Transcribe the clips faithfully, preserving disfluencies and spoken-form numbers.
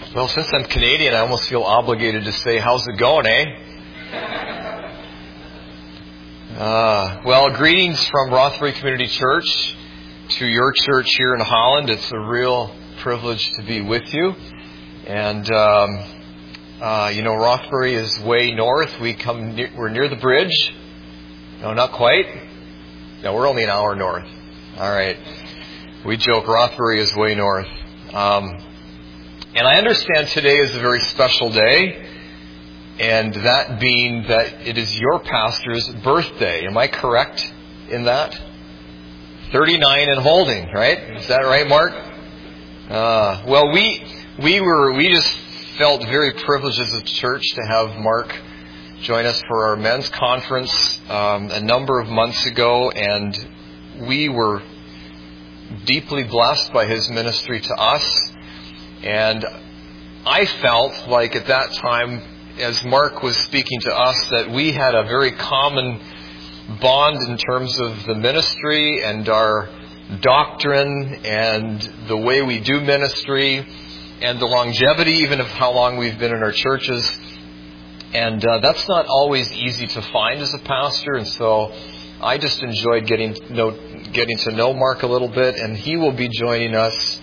Well, since I'm Canadian, I almost feel obligated to say, how's it going, eh? Uh, well, greetings from Rothbury Community Church to your church here in Holland. It's a real privilege to be with you. And, um, uh, you know, Rothbury is way north. We come, near, we're near the bridge. No, not quite. No, we're only an hour north. All right. We joke Rothbury is way north. Um, And I understand today is a very special day, and that being that it is your pastor's birthday. Am I correct in that? thirty-nine and holding, right? Is that right, Mark? Uh, well, we we were we just felt very privileged as a church to have Mark join us for our men's conference um, a number of months ago, and we were deeply blessed by his ministry to us. And I felt like at that time, as Mark was speaking to us, that we had a very common bond in terms of the ministry and our doctrine and the way we do ministry and the longevity even of how long we've been in our churches. And uh, that's not always easy to find as a pastor. And so I just enjoyed getting to know, getting to know Mark a little bit. And he will be joining us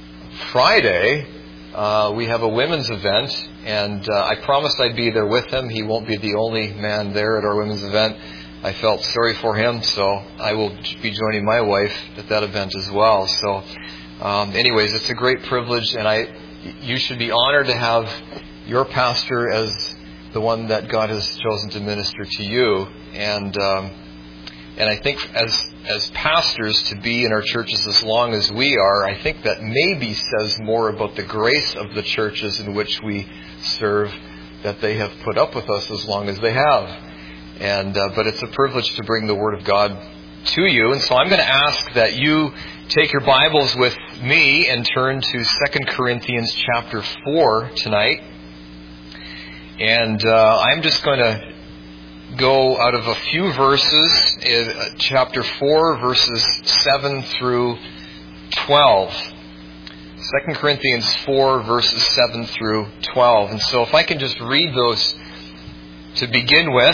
Friday. Uh, we have a women's event, and uh, I promised I'd be there with him. He won't be the only man there at our women's event. I felt sorry for him, so I will be joining my wife at that event as well. So, um, anyways, it's a great privilege, and I, you should be honored to have your pastor as the one that God has chosen to minister to you. And um, and I think as as pastors, to be in our churches as long as we are, I think that maybe says more about the grace of the churches in which we serve, that they have put up with us as long as they have. And uh, but it's a privilege to bring the Word of God to you. And so I'm going to ask that you take your Bibles with me and turn to Second Corinthians chapter four tonight. And uh, I'm just going to go out of a few verses, in chapter four, verses seven through twelve. Second Corinthians four, verses seven through twelve. And so if I can just read those to begin with,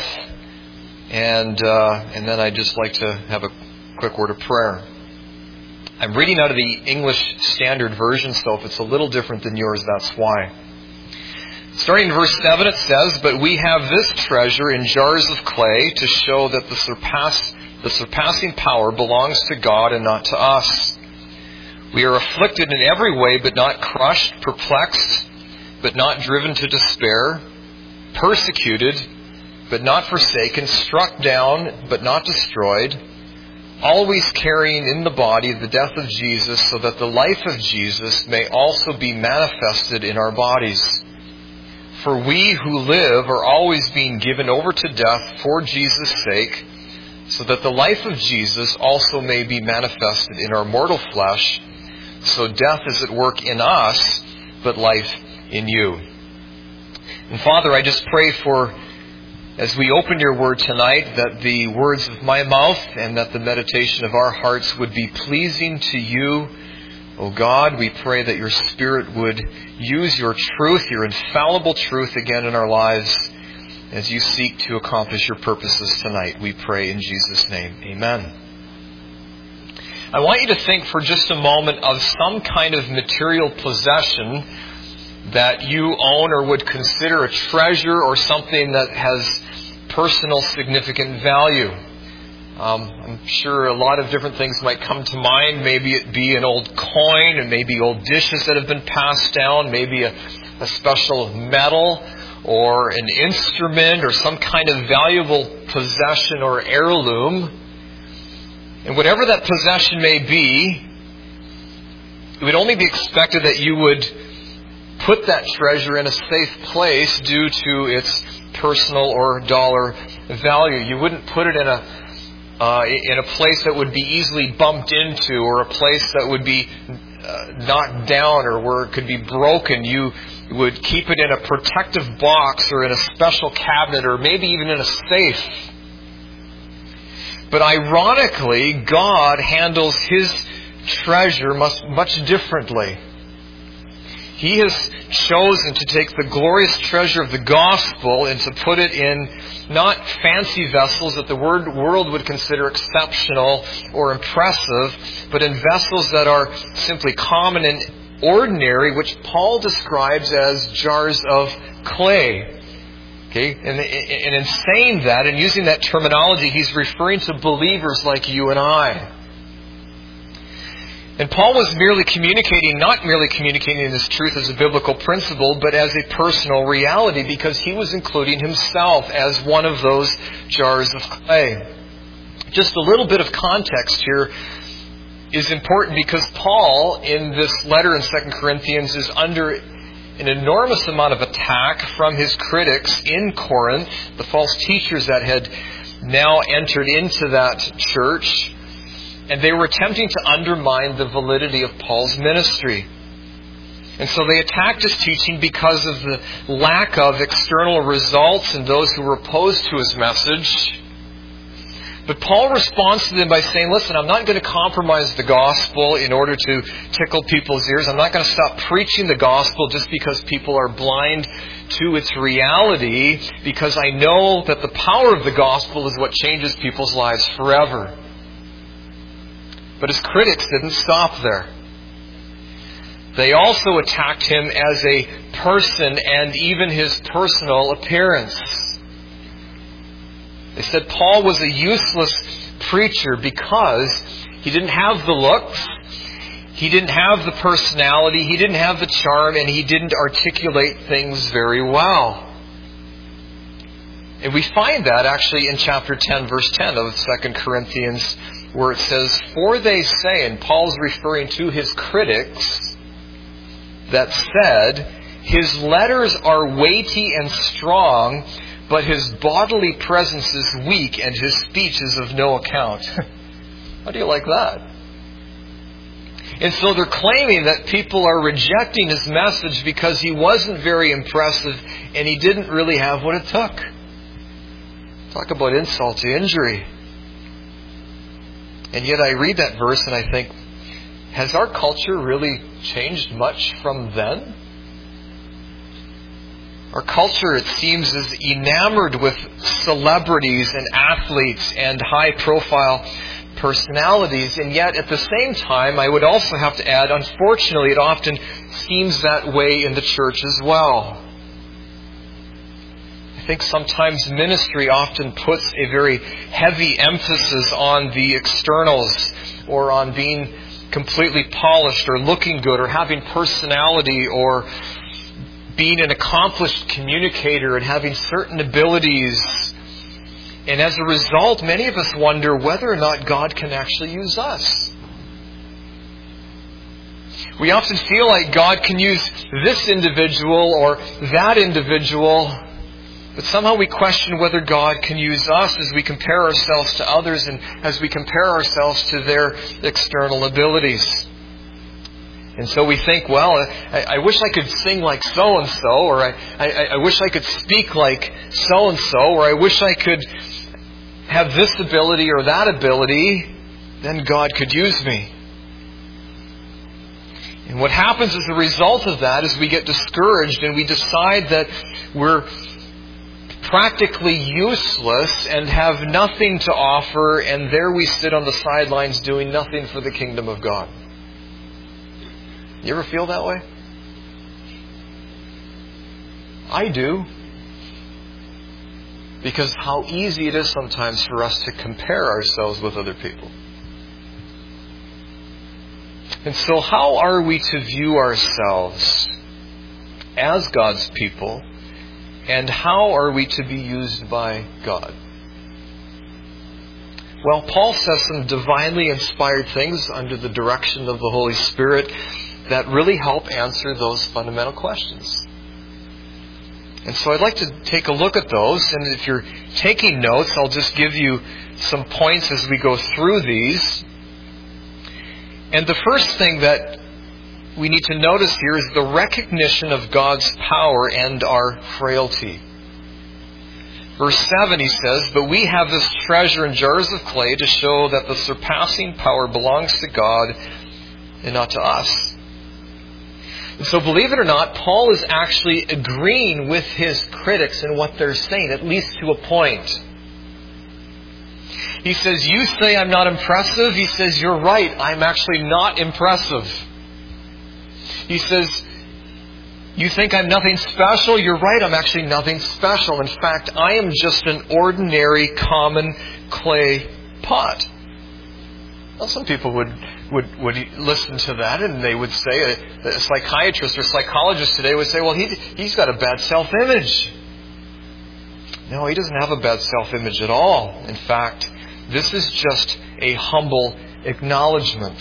and uh, and then I'd just like to have a quick word of prayer. I'm reading out of the English Standard Version, so if it's a little different than yours, that's why. Starting in verse seven, it says, "But we have this treasure in jars of clay to show that the surpass, the surpassing power belongs to God and not to us. We are afflicted in every way, but not crushed, perplexed, but not driven to despair, persecuted, but not forsaken, struck down, but not destroyed, always carrying in the body the death of Jesus, so that the life of Jesus may also be manifested in our bodies. For we who live are always being given over to death for Jesus' sake, so that the life of Jesus also may be manifested in our mortal flesh. So death is at work in us, but life in you." And Father, I just pray for, as we open your word tonight, that the words of my mouth and that the meditation of our hearts would be pleasing to you. Oh God, we pray that your Spirit would use your truth, your infallible truth again in our lives as you seek to accomplish your purposes tonight. We pray in Jesus' name. Amen. I want you to think for just a moment of some kind of material possession that you own or would consider a treasure or something that has personal significant value. Um, I'm sure a lot of different things might come to mind. Maybe it be an old coin, and maybe old dishes that have been passed down, maybe a, a special medal or an instrument or some kind of valuable possession or heirloom. And whatever that possession may be, it would only be expected that you would put that treasure in a safe place due to its personal or dollar value. You wouldn't put it in a Uh, in a place that would be easily bumped into, or a place that would be uh, knocked down, or where it could be broken. You would keep it in a protective box, or in a special cabinet, or maybe even in a safe. But ironically, God handles His treasure much, much differently. He has chosen to take the glorious treasure of the gospel and to put it in not fancy vessels that the world would consider exceptional or impressive, but in vessels that are simply common and ordinary, which Paul describes as jars of clay. Okay? And, and in saying that and using that terminology, he's referring to believers like you and I. And Paul was merely communicating, not merely communicating this truth as a biblical principle, but as a personal reality, because he was including himself as one of those jars of clay. Just a little bit of context here is important, because Paul, in this letter in Second Corinthians, is under an enormous amount of attack from his critics in Corinth, the false teachers that had now entered into that church. And they were attempting to undermine the validity of Paul's ministry. And so they attacked his teaching because of the lack of external results in those who were opposed to his message. But Paul responds to them by saying, listen, I'm not going to compromise the gospel in order to tickle people's ears. I'm not going to stop preaching the gospel just because people are blind to its reality, because I know that the power of the gospel is what changes people's lives forever. But his critics didn't stop there. They also attacked him as a person and even his personal appearance. They said Paul was a useless preacher because he didn't have the looks, he didn't have the personality, he didn't have the charm, and he didn't articulate things very well. And we find that actually in chapter ten, verse ten of Second Corinthians, where it says, for they say, and Paul's referring to his critics, that said, his letters are weighty and strong, but his bodily presence is weak and his speech is of no account. How do you like that? And so they're claiming that people are rejecting his message because he wasn't very impressive and he didn't really have what it took. Talk about insult to injury. And yet I read that verse and I think, has our culture really changed much from then? Our culture, it seems, is enamored with celebrities and athletes and high-profile personalities. And yet, at the same time, I would also have to add, unfortunately, it often seems that way in the church as well. I think sometimes ministry often puts a very heavy emphasis on the externals, or on being completely polished or looking good or having personality or being an accomplished communicator and having certain abilities. And as a result, many of us wonder whether or not God can actually use us. We often feel like God can use this individual or that individual, but somehow we question whether God can use us as we compare ourselves to others and as we compare ourselves to their external abilities. And so we think, well, I, I wish I could sing like so-and-so, or I, I, I wish I could speak like so-and-so, or I wish I could have this ability or that ability, then God could use me. And what happens as a result of that is we get discouraged and we decide that we're practically useless and have nothing to offer, and there we sit on the sidelines doing nothing for the kingdom of God. You ever feel that way? I do. Because how easy it is sometimes for us to compare ourselves with other people. And so how are we to view ourselves as God's people? And how are we to be used by God? Well, Paul says some divinely inspired things under the direction of the Holy Spirit that really help answer those fundamental questions. And so I'd like to take a look at those. And if you're taking notes, I'll just give you some points as we go through these. And the first thing that we need to notice here is the recognition of God's power and our frailty. Verse seven, he says, "But we have this treasure in jars of clay to show that the surpassing power belongs to God and not to us." And so believe it or not, Paul is actually agreeing with his critics in what they're saying, at least to a point. He says, you say I'm not impressive. He says, you're right. I'm actually not impressive. He says, you think I'm nothing special? You're right. I'm actually nothing special. In fact, I am just an ordinary, common clay pot. Well, some people would, would, would listen to that and they would say, a, a psychiatrist or psychologist today would say, well, he, he's got a bad self-image. No, he doesn't have a bad self-image at all. In fact, this is just a humble acknowledgement.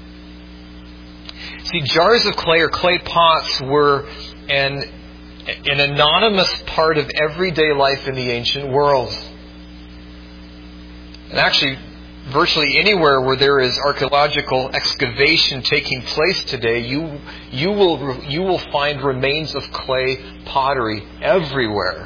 See, jars of clay or clay pots were an, an anonymous part of everyday life in the ancient world. And actually, virtually anywhere where there is archaeological excavation taking place today, you you will you will find remains of clay pottery everywhere.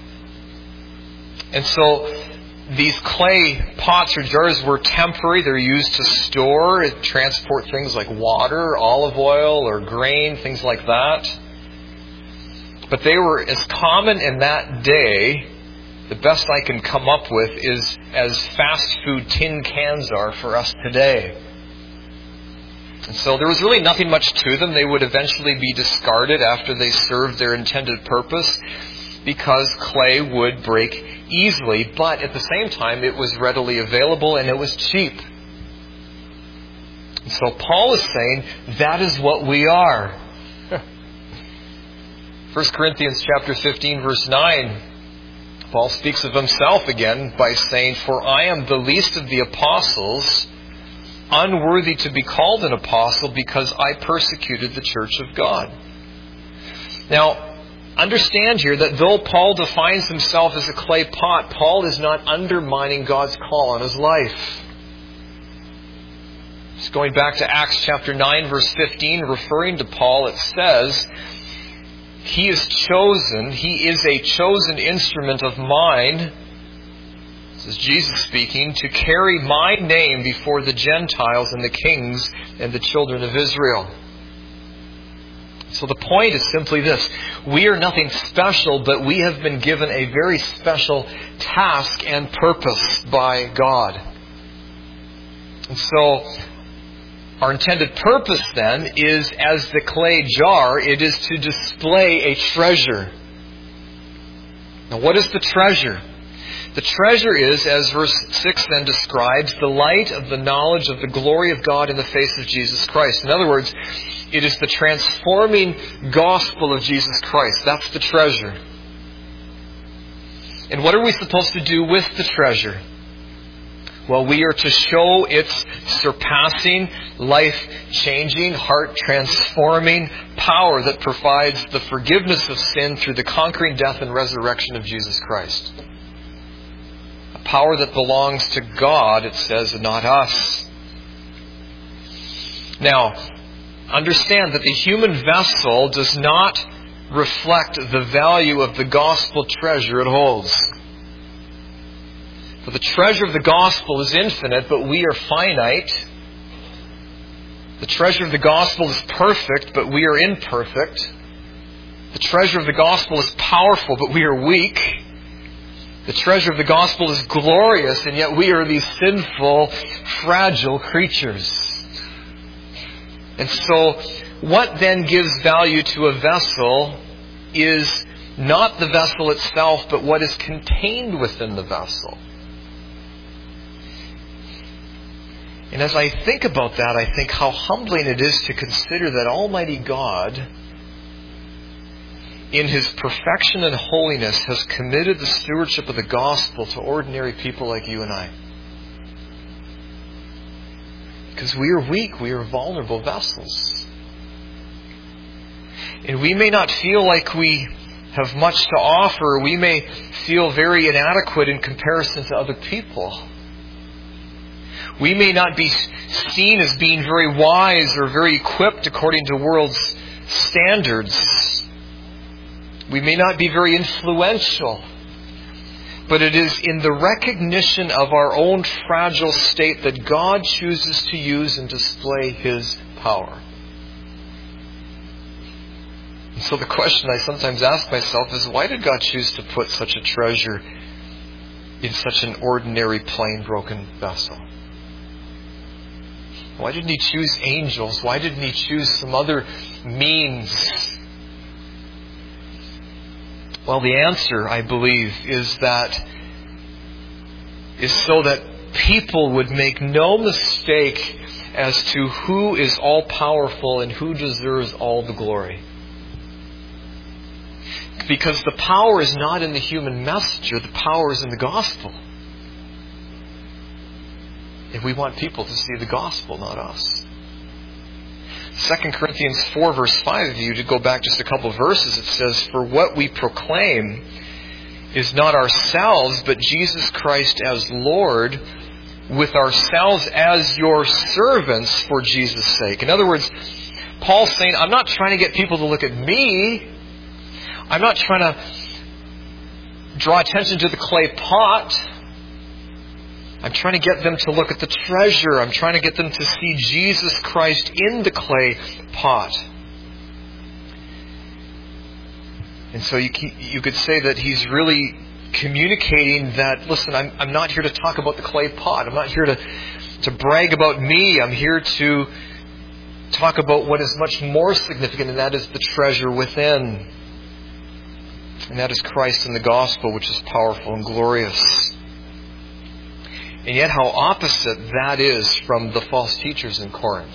And so these clay pots or jars were temporary. They're used to store, transport things like water, olive oil, or grain, things like that. But they were as common in that day. The best I can come up with is as fast food tin cans are for us today. And so there was really nothing much to them. They would eventually be discarded after they served their intended purpose because clay would break easily. But at the same time, it was readily available and it was cheap. And so Paul is saying that is what we are. First Corinthians chapter fifteen, verse nine. Paul speaks of himself again by saying, for I am the least of the apostles, unworthy to be called an apostle because I persecuted the church of God. Now, understand here that though Paul defines himself as a clay pot, Paul is not undermining God's call on his life. Just going back to Acts chapter nine, verse fifteen, referring to Paul, it says, He is chosen, He is a chosen instrument of mine, this is Jesus speaking, to carry my name before the Gentiles and the kings and the children of Israel. So the point is simply this. We are nothing special, but we have been given a very special task and purpose by God. And so our intended purpose then is, as the clay jar, it is to display a treasure. Now what is the treasure? The treasure is, as verse six then describes, the light of the knowledge of the glory of God in the face of Jesus Christ. In other words, it is the transforming gospel of Jesus Christ. That's the treasure. And what are we supposed to do with the treasure? Well, we are to show its surpassing, life-changing, heart-transforming power that provides the forgiveness of sin through the conquering death and resurrection of Jesus Christ. A power that belongs to God, it says, and not us. Now, understand that the human vessel does not reflect the value of the gospel treasure it holds. For the treasure of the gospel is infinite, but we are finite. The treasure of the gospel is perfect, but we are imperfect. The treasure of the gospel is powerful, but we are weak. The treasure of the gospel is glorious, and yet we are these sinful, fragile creatures. And so, what then gives value to a vessel is not the vessel itself, but what is contained within the vessel. And as I think about that, I think how humbling it is to consider that Almighty God, in His perfection and holiness, has committed the stewardship of the gospel to ordinary people like you and I. Because we are weak, we are vulnerable vessels. And we may not feel like we have much to offer. We may feel very inadequate in comparison to other people. We may not be seen as being very wise or very equipped according to world's standards. We may not be very influential. But it is in the recognition of our own fragile state that God chooses to use and display His power. So the question I sometimes ask myself is, why did God choose to put such a treasure in such an ordinary, plain, broken vessel? Why didn't He choose angels? Why didn't He choose some other means? Well, the answer, I believe, is that is so that people would make no mistake as to who is all-powerful and who deserves all the glory. Because the power is not in the human messenger, the power is in the gospel. And we want people to see the gospel, not us. Second Corinthians four, verse five, if you to go back just a couple of verses, it says, "For what we proclaim is not ourselves, but Jesus Christ as Lord, with ourselves as your servants for Jesus' sake." In other words, Paul's saying, I'm not trying to get people to look at me. I'm not trying to draw attention to the clay pot. I'm trying to get them to look at the treasure. I'm trying to get them to see Jesus Christ in the clay pot. And so you you could say that he's really communicating that, listen, I'm I'm not here to talk about the clay pot. I'm not here to, to brag about me. I'm here to talk about what is much more significant, and that is the treasure within. And that is Christ in the gospel, which is powerful and glorious. And yet how opposite that is from the false teachers in Corinth.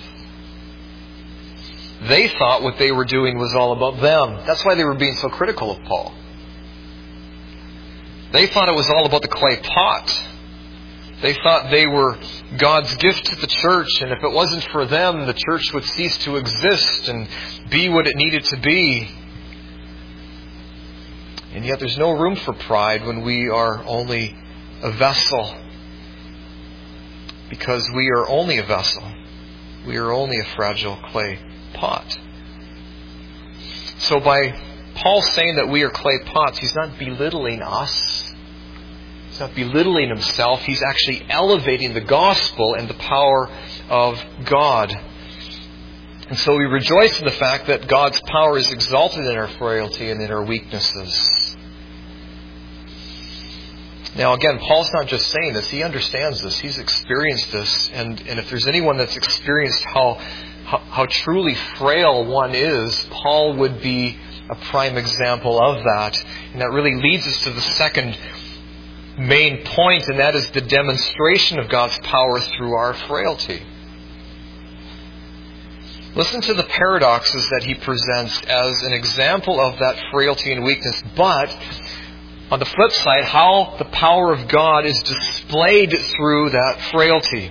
They thought what they were doing was all about them. That's why they were being so critical of Paul. They thought it was all about the clay pot. They thought they were God's gift to the church, and if it wasn't for them, the church would cease to exist and be what it needed to be. And yet there's no room for pride when we are only a vessel. Because we are only a vessel. We are only a fragile clay pot. So by Paul saying that we are clay pots, he's not belittling us. He's not belittling himself. He's actually elevating the gospel and the power of God. And so we rejoice in the fact that God's power is exalted in our frailty and in our weaknesses. Now again, Paul's not just saying this. He understands this. He's experienced this. And, and if there's anyone that's experienced how, how how truly frail one is, Paul would be a prime example of that. And that really leads us to the second main point, and that is the demonstration of God's power through our frailty. Listen to the paradoxes that he presents as an example of that frailty and weakness, but on the flip side, how the power of God is displayed through that frailty.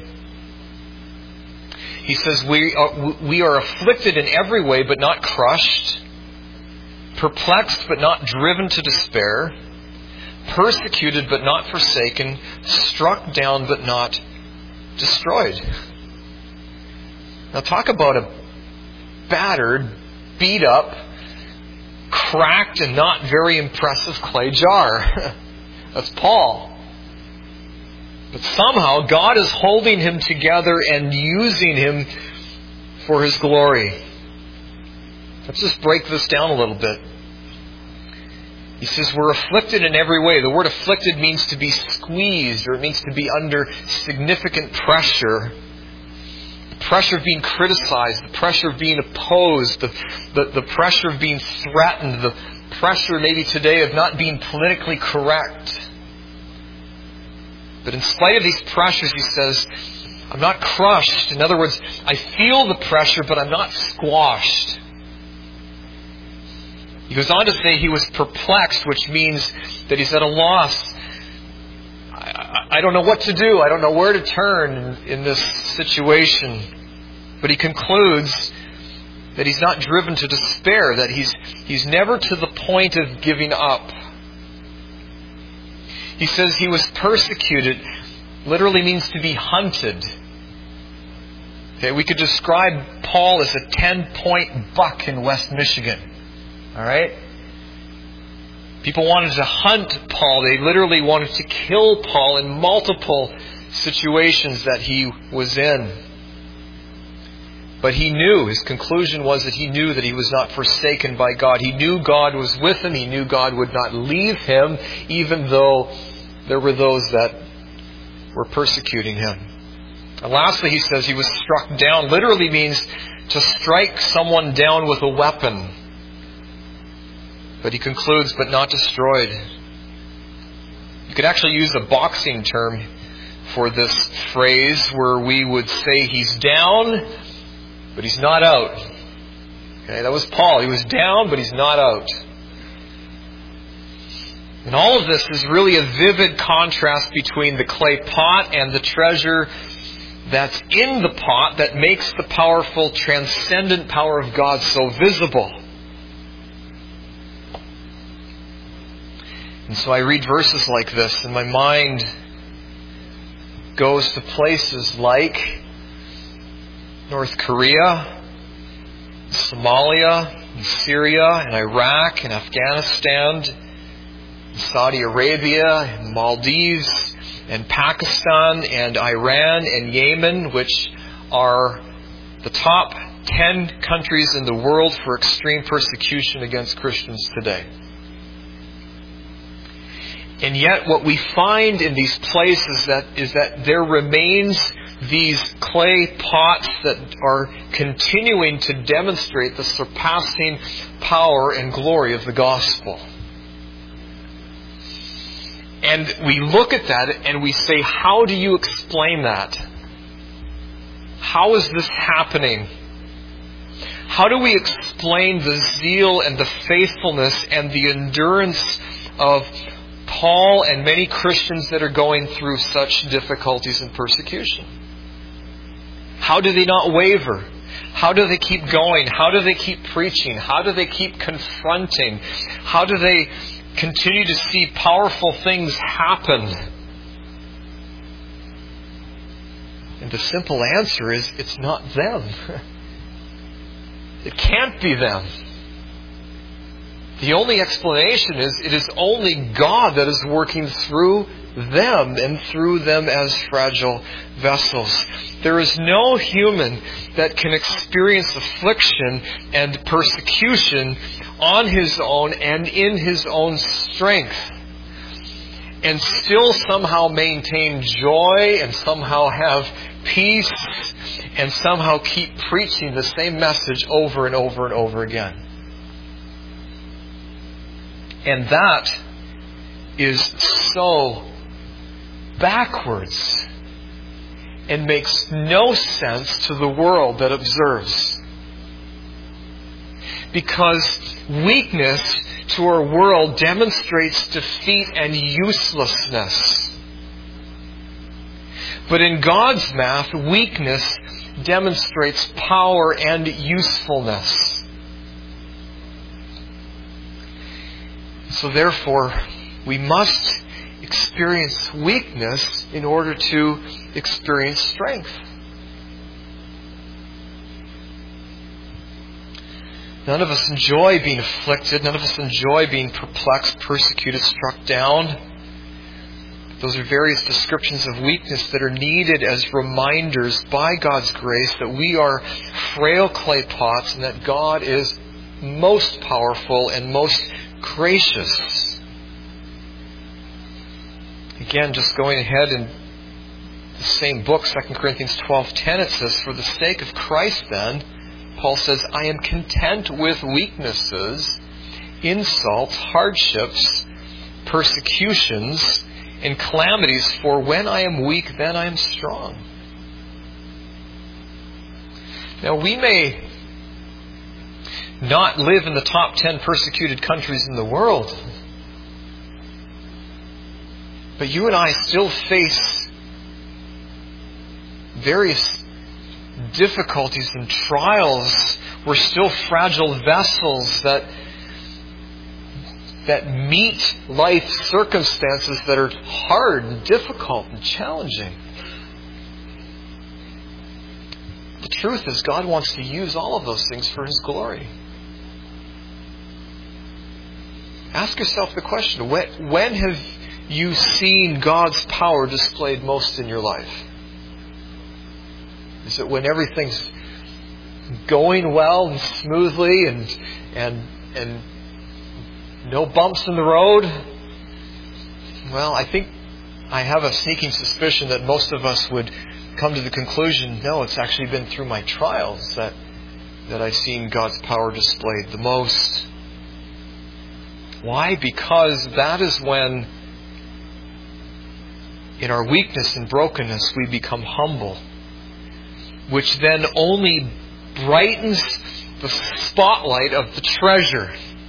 He says, we are, we are afflicted in every way, but not crushed, perplexed, but not driven to despair, persecuted, but not forsaken, struck down, but not destroyed. Now talk about a battered, beat up, cracked and not very impressive clay jar. That's Paul. But somehow God is holding him together and using him for His glory. Let's just break this down a little bit. He says we're afflicted in every way. The word afflicted means to be squeezed, or it means to be under significant pressure. The pressure of being criticized, the pressure of being opposed, the, the, the pressure of being threatened, the pressure maybe today of not being politically correct. But in spite of these pressures, he says, I'm not crushed. In other words, I feel the pressure, but I'm not squashed. He goes on to say he was perplexed, which means that he's at a loss. I, I don't know what to do. I don't know where to turn in, in this situation. But he concludes that he's not driven to despair, that he's he's never to the point of giving up. He says he was persecuted, literally means to be hunted. Okay, we could describe Paul as a ten-point buck in West Michigan. All right? People wanted to hunt Paul. They literally wanted to kill Paul in multiple situations that he was in. But he knew, his conclusion was that he knew that he was not forsaken by God. He knew God was with him. He knew God would not leave him, even though there were those that were persecuting him. And lastly, he says he was struck down. Literally means to strike someone down with a weapon. But he concludes, but not destroyed. You could actually use a boxing term for this phrase where we would say he's down, but he's not out. Okay, that was Paul. He was down, but he's not out. And all of this is really a vivid contrast between the clay pot and the treasure that's in the pot that makes the powerful, transcendent power of God so visible. And so I read verses like this, and my mind goes to places like North Korea, Somalia, and Syria, and Iraq, and Afghanistan, and Saudi Arabia, and Maldives, and Pakistan, and Iran, and Yemen, which are the top ten countries in the world for extreme persecution against Christians today. And yet what we find in these places that is that there remains these clay pots that are continuing to demonstrate the surpassing power and glory of the gospel. And we look at that and we say, how do you explain that? How is this happening? How do we explain the zeal and the faithfulness and the endurance of Paul and many Christians that are going through such difficulties and persecution? How do they not waver? How do they keep going? How do they keep preaching? How do they keep confronting? How do they continue to see powerful things happen? And the simple answer is, it's not them. It can't be them. The only explanation is it is only God that is working through them and through them as fragile vessels. There is no human that can experience affliction and persecution on his own and in his own strength and still somehow maintain joy and somehow have peace and somehow keep preaching the same message over and over and over again. And that is so backwards and makes no sense to the world that observes. Because weakness to our world demonstrates defeat and uselessness. But in God's math, weakness demonstrates power and usefulness. So therefore, we must experience weakness in order to experience strength. None of us enjoy being afflicted. None of us enjoy being perplexed, persecuted, struck down. Those are various descriptions of weakness that are needed as reminders by God's grace that we are frail clay pots and that God is most powerful and most gracious. Again, just going ahead in the same book, Second Corinthians twelve ten, it says, for the sake of Christ then, Paul says, I am content with weaknesses, insults, hardships, persecutions, and calamities, for when I am weak, then I am strong. Now, we may not live in the top ten persecuted countries in the world, but you and I still face various difficulties and trials. We're still fragile vessels that that meet life circumstances that are hard and difficult and challenging. The truth is, God wants to use all of those things for His glory. Ask yourself the question, when, when have you seen God's power displayed most in your life? Is it when everything's going well and smoothly and and and no bumps in the road? Well, I think I have a sneaking suspicion that most of us would come to the conclusion, no, it's actually been through my trials that that I've seen God's power displayed the most. Why? Because that is when, in our weakness and brokenness, we become humble, which then only brightens the spotlight of the treasure,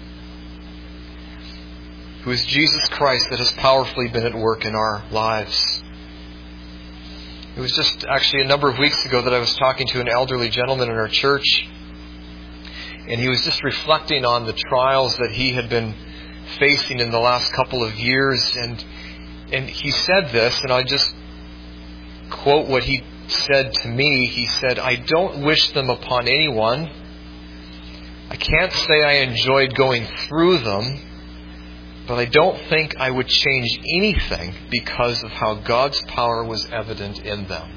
who is Jesus Christ, that has powerfully been at work in our lives. It was just actually a number of weeks ago that I was talking to an elderly gentleman in our church, and he was just reflecting on the trials that he had been facing in the last couple of years, and and he said this, and I just quote what he said to me. He said, "I don't wish them upon anyone. I can't say I enjoyed going through them, but I don't think I would change anything because of how God's power was evident in them."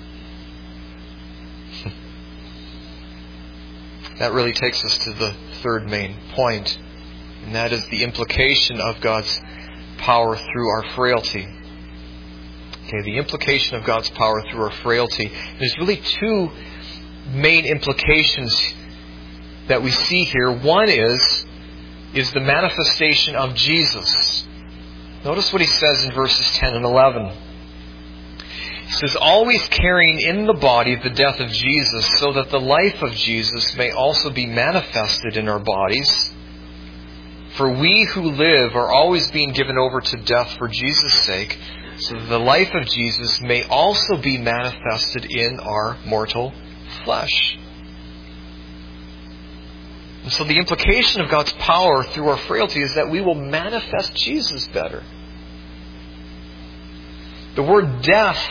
That really takes us to the third main point, and that is the implication of God's power through our frailty. Okay, the implication of God's power through our frailty. There's really two main implications that we see here. One is, is the manifestation of Jesus. Notice what he says in verses ten and eleven. He says, "Always carrying in the body the death of Jesus, so that the life of Jesus may also be manifested in our bodies. For we who live are always being given over to death for Jesus' sake, so that the life of Jesus may also be manifested in our mortal flesh." And so the implication of God's power through our frailty is that we will manifest Jesus better. The word death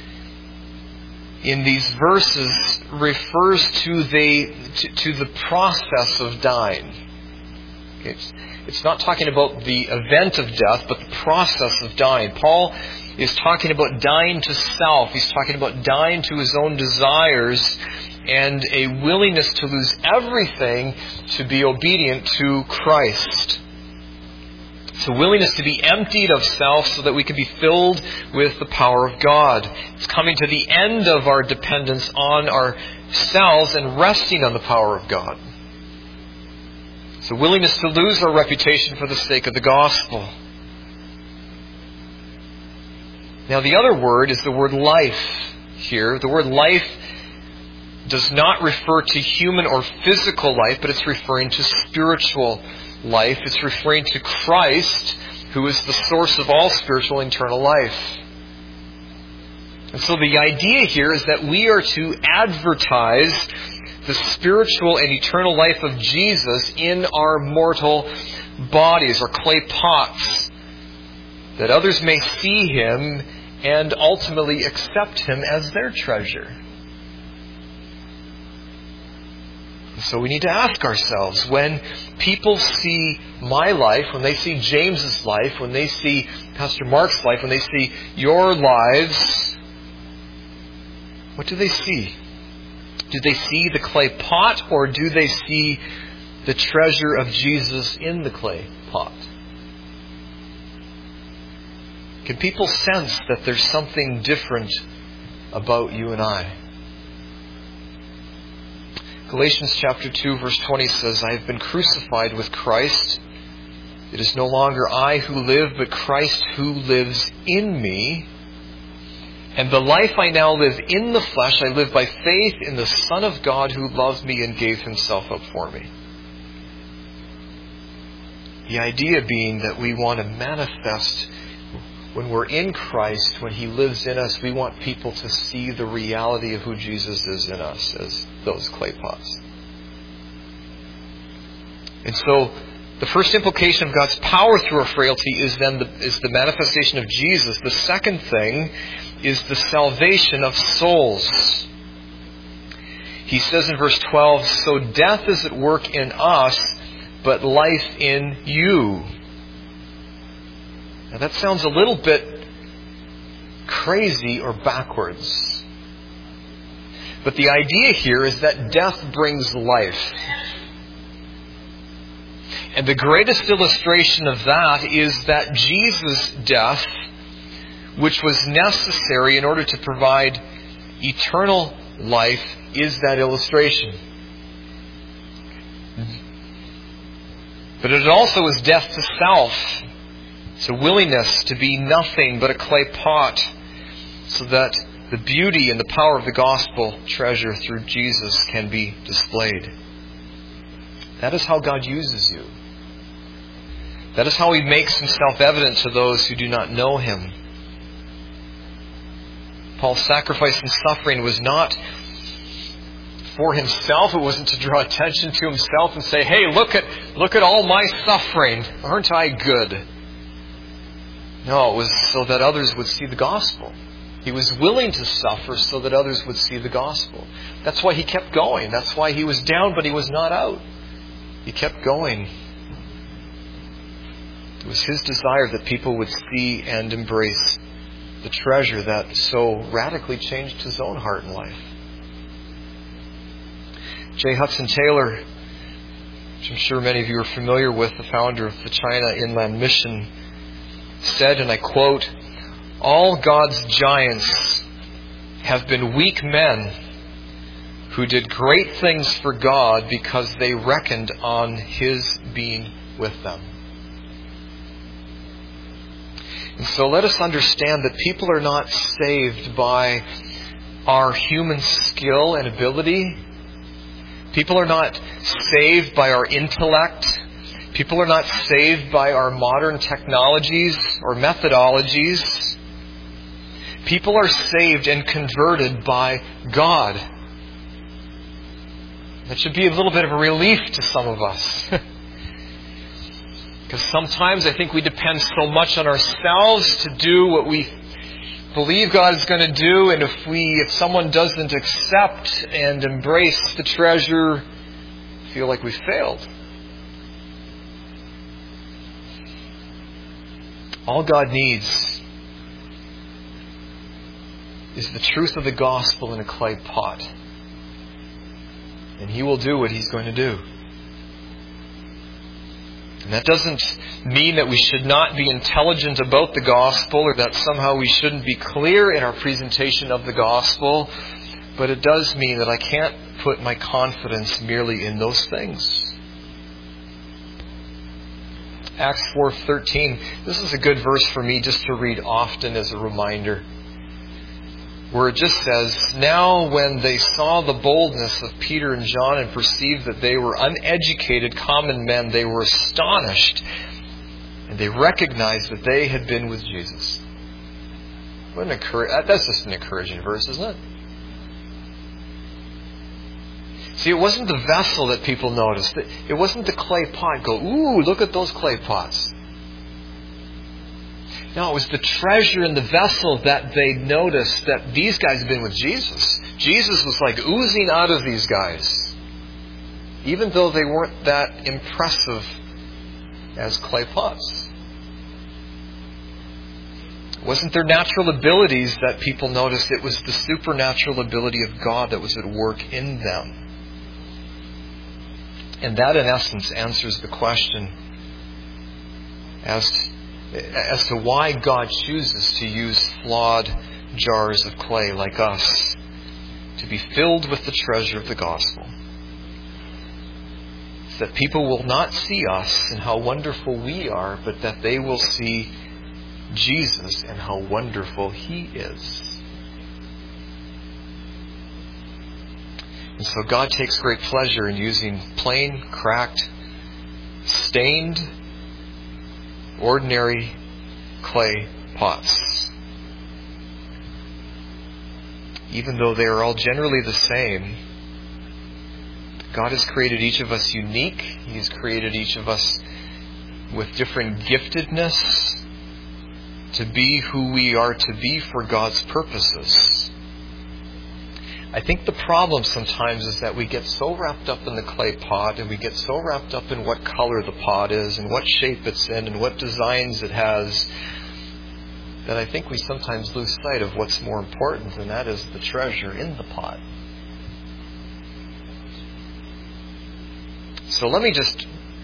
in these verses refers to the to, to the process of dying. It's, it's not talking about the event of death, but the process of dying. Paul is talking about dying to self. He's talking about dying to his own desires and a willingness to lose everything to be obedient to Christ. It's a willingness to be emptied of self so that we can be filled with the power of God. It's coming to the end of our dependence on ourselves and resting on the power of God. It's a willingness to lose our reputation for the sake of the gospel. Now, the other word is the word life here. The word life does not refer to human or physical life, but it's referring to spiritual life. It's referring to Christ, who is the source of all spiritual and eternal life. And so the idea here is that we are to advertise the spiritual and eternal life of Jesus in our mortal bodies, or clay pots, that others may see Him and ultimately accept Him as their treasure. So we need to ask ourselves, when people see my life, when they see James's life, when they see Pastor Mark's life, when they see your lives, what do they see? Do they see the clay pot, or do they see the treasure of Jesus in the clay pot? Can people sense that there's something different about you and I? Galatians chapter two verse twenty says, "I have been crucified with Christ. It is no longer I who live, but Christ who lives in me. And the life I now live in the flesh, I live by faith in the Son of God who loved me and gave Himself up for me." The idea being that we want to manifest, when we're in Christ, when He lives in us, we want people to see the reality of who Jesus is in us as those clay pots. And so, the first implication of God's power through our frailty is then the, is the manifestation of Jesus. The second thing is the salvation of souls. He says in verse twelve, "So death is at work in us, but life in you." Now that sounds a little bit crazy or backwards. But the idea here is that death brings life. And the greatest illustration of that is that Jesus' death, which was necessary in order to provide eternal life, is that illustration. But it also is death to self. It's a willingness to be nothing but a clay pot, so that the beauty and the power of the gospel treasure through Jesus can be displayed. That is how God uses you. That is how He makes Himself evident to those who do not know Him. Paul's sacrifice and suffering was not for himself. It wasn't to draw attention to himself and say, hey, look at look at all my suffering. Aren't I good? No, it was so that others would see the gospel. He was willing to suffer so that others would see the gospel. That's why He kept going. That's why He was down, but He was not out. He kept going. It was His desire that people would see and embrace the treasure that so radically changed His own heart and life. J. Hudson Taylor, which I'm sure many of you are familiar with, the founder of the China Inland Mission, said, and I quote, "All God's giants have been weak men who did great things for God because they reckoned on His being with them." And so let us understand that people are not saved by our human skill and ability. People are not saved by our intellect. People are not saved by our modern technologies or methodologies. People are saved and converted by God. That should be a little bit of a relief to some of us. Because sometimes I think we depend so much on ourselves to do what we believe God is going to do, and if we, if someone doesn't accept and embrace the treasure, feel like we failed. All God needs is the truth of the gospel in a clay pot, and He will do what He's going to do. And that doesn't mean that we should not be intelligent about the gospel, or that somehow we shouldn't be clear in our presentation of the gospel. But it does mean that I can't put my confidence merely in those things. Acts four thirteen. This is a good verse for me just to read often as a reminder, where it just says, "Now when they saw the boldness of Peter and John and perceived that they were uneducated common men, they were astonished, and they recognized that they had been with Jesus." What an encourage- That's just an encouraging verse, isn't it? See, it wasn't the vessel that people noticed. It wasn't the clay pot. Go, ooh, look at those clay pots. No, it was the treasure in the vessel that they noticed, that these guys had been with Jesus. Jesus was like oozing out of these guys, even though they weren't that impressive as clay pots. It wasn't their natural abilities that people noticed. It was the supernatural ability of God that was at work in them. And that, in essence, answers the question as as to why God chooses to use flawed jars of clay like us to be filled with the treasure of the gospel. It's that people will not see us and how wonderful we are, but that they will see Jesus and how wonderful He is. And so God takes great pleasure in using plain, cracked, stained, ordinary clay pots. Even though they are all generally the same, God has created each of us unique. He has created each of us with different giftedness to be who we are to be for God's purposes. I think the problem sometimes is that we get so wrapped up in the clay pot, and we get so wrapped up in what color the pot is and what shape it's in and what designs it has, that I think we sometimes lose sight of what's more important, and that is the treasure in the pot. So let me just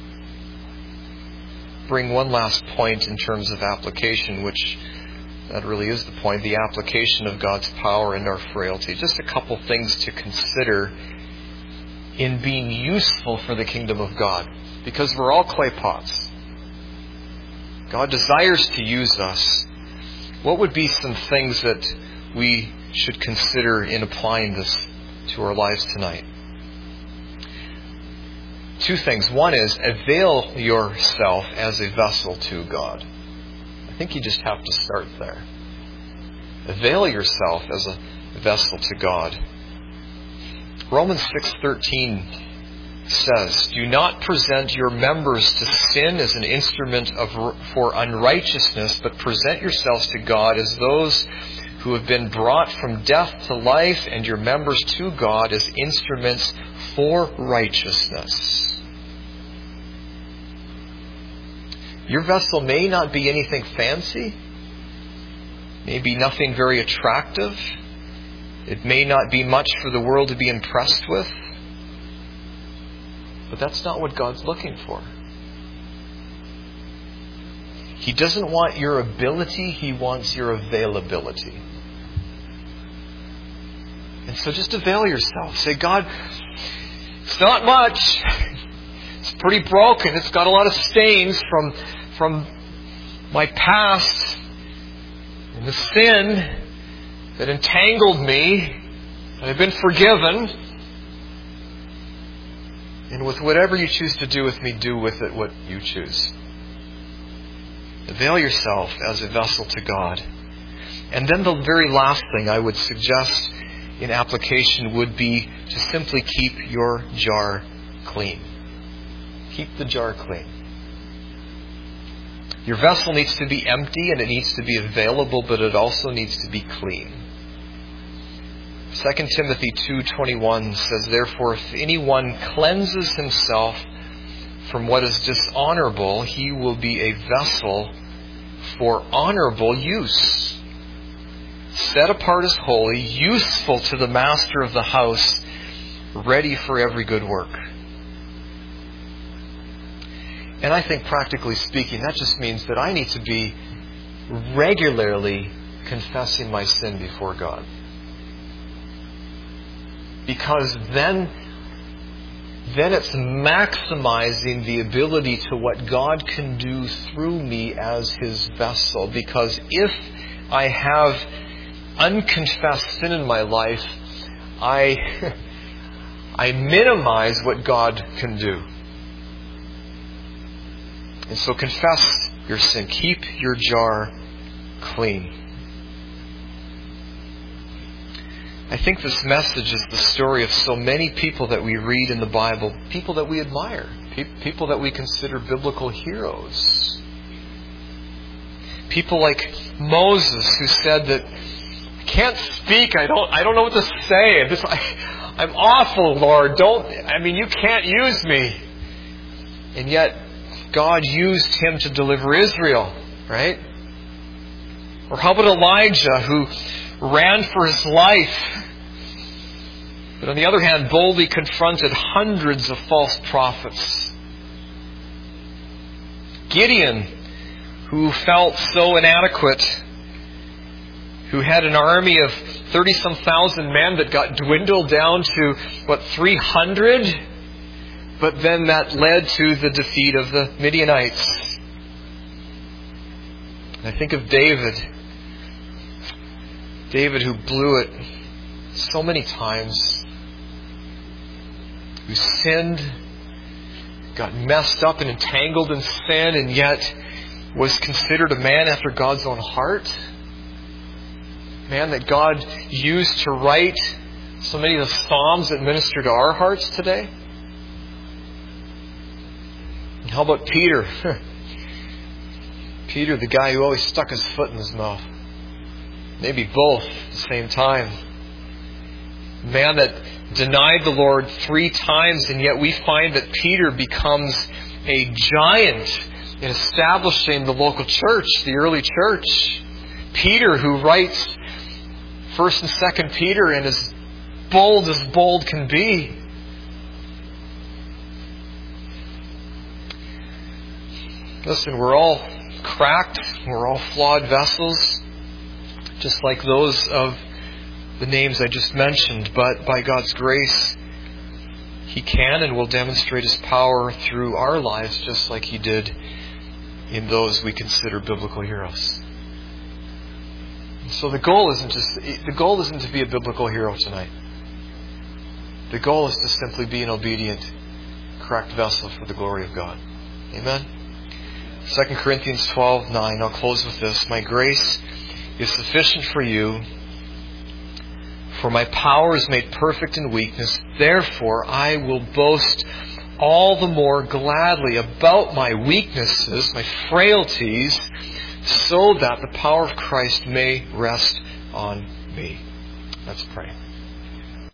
bring one last point in terms of application, which that really is the point, the application of God's power and our frailty. Just a couple things to consider in being useful for the kingdom of God, because we're all clay pots. God desires to use us. What would be some things that we should consider in applying this to our lives tonight? Two things. One is, avail yourself as a vessel to God. I think you just have to start there. Avail yourself as a vessel to God. Romans six thirteen says, "Do not present your members to sin as an instrument of for unrighteousness, but present yourselves to God as those who have been brought from death to life, and your members to God as instruments for righteousness." Your vessel may not be anything fancy, maybe nothing very attractive. It may not be much for the world to be impressed with. But that's not what God's looking for. He doesn't want your ability, He wants your availability. And so just avail yourself. Say, God, it's not much. It's pretty broken. It's got a lot of stains from, from my past and the sin that entangled me. And I've been forgiven. And with whatever you choose to do with me, do with it what you choose. Avail yourself as a vessel to God. And then the very last thing I would suggest in application would be to simply keep your jar clean. Keep the jar clean. Your vessel needs to be empty and it needs to be available, but it also needs to be clean. Second Timothy two twenty-one says, "Therefore, if anyone cleanses himself from what is dishonorable, he will be a vessel for honorable use, set apart as holy, useful to the master of the house, ready for every good work." And I think, practically speaking, that just means that I need to be regularly confessing my sin before God. Because then, then it's maximizing the ability to what God can do through me as His vessel. Because if I have unconfessed sin in my life, I, I minimize what God can do. And so confess your sin. Keep your jar clean. I think this message is the story of so many people that we read in the Bible, people that we admire, people that we consider biblical heroes. People like Moses, who said that, "I can't speak, I don't I don't know what to say. This, I, I'm awful, Lord. Don't, I mean, you can't use me." And yet, God used him to deliver Israel, right? Or how about Elijah, who ran for his life, but on the other hand, boldly confronted hundreds of false prophets? Gideon, who felt so inadequate, who had an army of thirty-some thousand men that got dwindled down to, what, three hundred? But then that led to the defeat of the Midianites. I think of David. David, who blew it so many times, who sinned, got messed up and entangled in sin, and yet was considered a man after God's own heart. Man that God used to write so many of the Psalms that minister to our hearts today. And how about Peter? Peter, the guy who always stuck his foot in his mouth. Maybe both at the same time. Man that denied the Lord three times, and yet we find that Peter becomes a giant in establishing the local church, the early church. Peter, who writes First and Second Peter, and as bold as bold can be. Listen, we're all cracked. We're all flawed vessels, just like those of the names I just mentioned. But by God's grace, He can and will demonstrate His power through our lives, just like He did in those we consider biblical heroes. And so the goal isn't just the goal isn't to be a biblical hero tonight. The goal is to simply be an obedient, correct vessel for the glory of God. Amen. Second Corinthians twelve nine. I'll close with this. My grace is sufficient for you, for my power is made perfect in weakness. Therefore, I will boast all the more gladly about my weaknesses, my frailties, so that the power of Christ may rest on me. Let's pray.